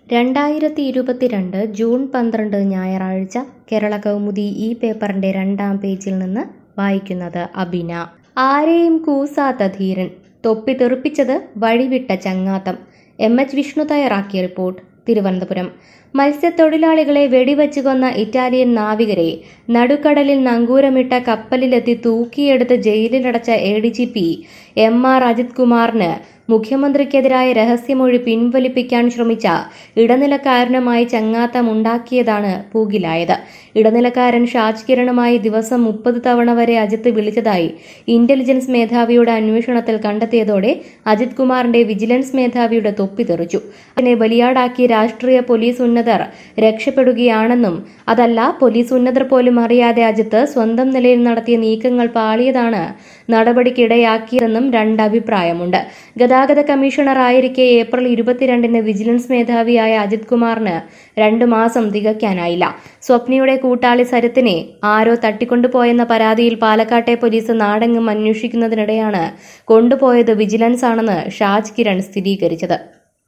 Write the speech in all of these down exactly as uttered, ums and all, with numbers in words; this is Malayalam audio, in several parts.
രണ്ടായിരത്തി ഇരുപത്തിരണ്ട് ജൂൺ പന്ത്രണ്ട് ഞായറാഴ്ച കേരള കൗമുദി ഈ പേപ്പറിന്റെ രണ്ടാം പേജിൽ നിന്ന് വായിക്കുന്നത് അബിന. ആരെയും കൂസാത്ത ധീരൻ, തൊപ്പി തെറിപ്പിച്ചത് വഴിവിട്ട ചങ്ങാത്തം. എം എച്ച് വിഷ്ണു തയ്യാറാക്കിയ റിപ്പോർട്ട്. തിരുവനന്തപുരം. മത്സ്യത്തൊഴിലാളികളെ വെടിവെച്ചു കൊന്ന ഇറ്റാലിയൻ നാവികരെ നടുക്കടലിൽ നങ്കൂരമിട്ട കപ്പലിലെത്തി തൂക്കിയെടുത്ത് ജയിലിലടച്ച A D G P M R Ajith കുമാറിന് മുഖ്യമന്ത്രിക്കെതിരായ രഹസ്യമൊഴി പിൻവലിപ്പിക്കാൻ ശ്രമിച്ച ഇടനിലക്കാരനുമായി ചങ്ങാത്തമുണ്ടാക്കിയതാണ് പൂകിലായത്. ഇടനിലക്കാരൻ ഷാജ് കിരണുമായി ദിവസം മുപ്പത് തവണ വരെ അജിത്ത് വിളിച്ചതായി ഇന്റലിജൻസ് മേധാവിയുടെ അന്വേഷണത്തിൽ കണ്ടെത്തിയതോടെ അജിത് കുമാറിന്റെ വിജിലൻസ് മേധാവിയുടെ തൊപ്പി തെറിച്ചു. അതിനെ ബലിയാടാക്കി രാഷ്ട്രീയ പോലീസ് ഉന്നതർ രക്ഷപ്പെടുകയാണെന്നും അതല്ല പോലീസ് ഉന്നതർ പോലും അറിയാതെ അജിത്ത് സ്വന്തം നിലയിൽ നടത്തിയ നീക്കങ്ങൾ പാളിയതാണ് നടപടിക്കിടയാക്കിയതെന്നും രണ്ടഭിപ്രായമുണ്ട്. ഗതാഗത കമ്മീഷണർ ആയിരിക്കെ ഏപ്രിൽ ഇരുപത്തിരണ്ടിന് വിജിലൻസ് മേധാവിയായ അജിത് കുമാറിന് രണ്ടു മാസം തികയ്ക്കാനായില്ല. സ്വപ്നയുടെ കൂട്ടാളി സരിത്തിനെ ആരോ തട്ടിക്കൊണ്ടുപോയെന്ന പരാതിയിൽ പാലക്കാട്ടെ പോലീസ് നാടെങ്ങും അന്വേഷിക്കുന്നതിനിടെയാണ് കൊണ്ടുപോയത് വിജിലൻസ് ആണെന്ന് ഷാജ് കിരൺ സ്ഥിരീകരിച്ചത്.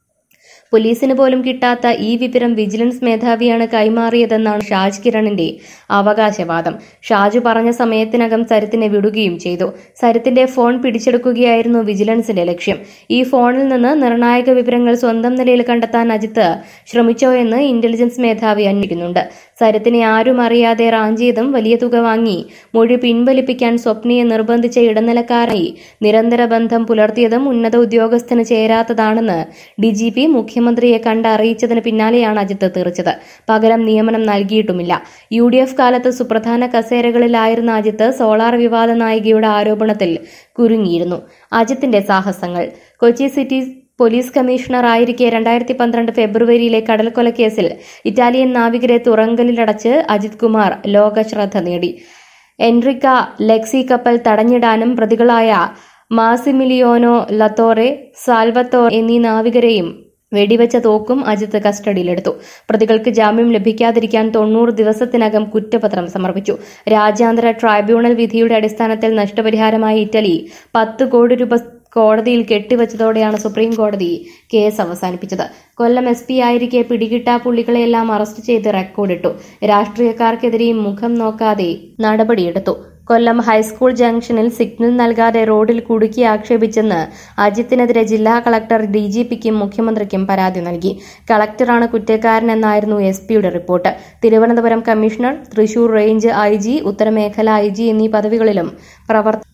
പോലീസിന് പോലും കിട്ടാത്ത ഈ വിവരം വിജിലൻസ് മേധാവിയാണ് കൈമാറിയതെന്നാണ് ഷാജ് കിരണിന്റെ അവകാശവാദം. ഷാജു പറഞ്ഞ സമയത്തിനകം സരിത്തിനെ വിടുകയും ചെയ്തു. സരിത്തിന്റെ ഫോൺ പിടിച്ചെടുക്കുകയായിരുന്നു വിജിലൻസിന്റെ ലക്ഷ്യം. ഈ ഫോണിൽ നിന്ന് നിർണായക വിവരങ്ങൾ സ്വന്തം നിലയിൽ കണ്ടെത്താൻ അജിത്ത് ശ്രമിച്ചോ എന്ന് ഇന്റലിജൻസ് മേധാവി അന്വേഷിക്കുന്നുണ്ട്. സരിത്തിനെ ആരും അറിയാതെ റാഞ്ചിയതും വലിയ തുക വാങ്ങി മൊഴി പിൻവലിപ്പിക്കാൻ സ്വപ്നയെ നിർബന്ധിച്ച ഇടനിലക്കാരായി നിരന്തര ബന്ധം പുലർത്തിയതും ഉന്നത ഉദ്യോഗസ്ഥന് ചേരാത്തതാണെന്ന് ഡി ജി പി മുഖ്യമന്ത്രിയെ കണ്ട് അറിയിച്ചതിന് പിന്നാലെയാണ് അജിത്ത് തെറിച്ചത്. പകരം നിയമനം നൽകിയിട്ടുമില്ല. യു ഡി എഫ് കാലത്ത് സുപ്രധാന കസേരകളിലായിരുന്ന അജിത്ത് സോളാർ വിവാദ നായികയുടെ ആരോപണത്തിൽ കുരുങ്ങിയിരുന്നു. അജിത്തിന്റെ സാഹസങ്ങൾ. കൊച്ചി സിറ്റി പോലീസ് കമ്മീഷണർ ആയിരിക്കെ രണ്ടായിരത്തി പന്ത്രണ്ട് ഫെബ്രുവരിയിലെ കടൽക്കൊലക്കേസിൽ ഇറ്റാലിയൻ നാവികരെ തുറങ്കലിലടച്ച് അജിത് കുമാർ ലോക ശ്രദ്ധ നേടി. എൻറിക്ക ലെക്സി കപ്പൽ തടഞ്ഞിടാനും പ്രതികളായ മാസിമിലിയോനോ ലത്തോറെ, സാൽവത്തോർ എന്നീ നാവികരെയും വെടിവെച്ച തോക്കും അജിത്ത് കസ്റ്റഡിയിലെടുത്തു. പ്രതികൾക്ക് ജാമ്യം ലഭിക്കാതിരിക്കാൻ തൊണ്ണൂറ് ദിവസത്തിനകം കുറ്റപത്രം സമർപ്പിച്ചു. രാജ്യാന്തര ട്രൈബ്യൂണൽ വിധിയുടെ അടിസ്ഥാനത്തിൽ നഷ്ടപരിഹാരമായി ഇറ്റലി പത്ത് കോടി രൂപ കോടതിയിൽ കെട്ടിവച്ചതോടെയാണ് സുപ്രീം കോടതി കേസ് അവസാനിപ്പിച്ചത്. കൊല്ലം എസ് പി ആയിരിക്കെ പിടികിട്ടാ പുള്ളികളെയെല്ലാം അറസ്റ്റ് ചെയ്ത് റെക്കോർഡിട്ടു. രാഷ്ട്രീയക്കാർക്കെതിരെയും മുഖം നോക്കാതെ നടപടിയെടുത്തു. കൊല്ലം ഹൈസ്കൂൾ ജംഗ്ഷനിൽ സിഗ്നൽ നൽകാതെ റോഡിൽ കുടുക്കി ആക്ഷേപിച്ചെന്ന് അജിത്തിനെതിരെ ജില്ലാ കളക്ടർ ഡി ജി പിക്കും മുഖ്യമന്ത്രിക്കും പരാതി നൽകി. കളക്ടറാണ് കുറ്റക്കാരനെന്നായിരുന്നു എസ് പിയുടെ report. Thiruvananthapuram commissioner, Thrissur range I G, ഉത്തരമേഖല ഐ ജി എന്നീ പദവികളിലും പ്രവർത്തനം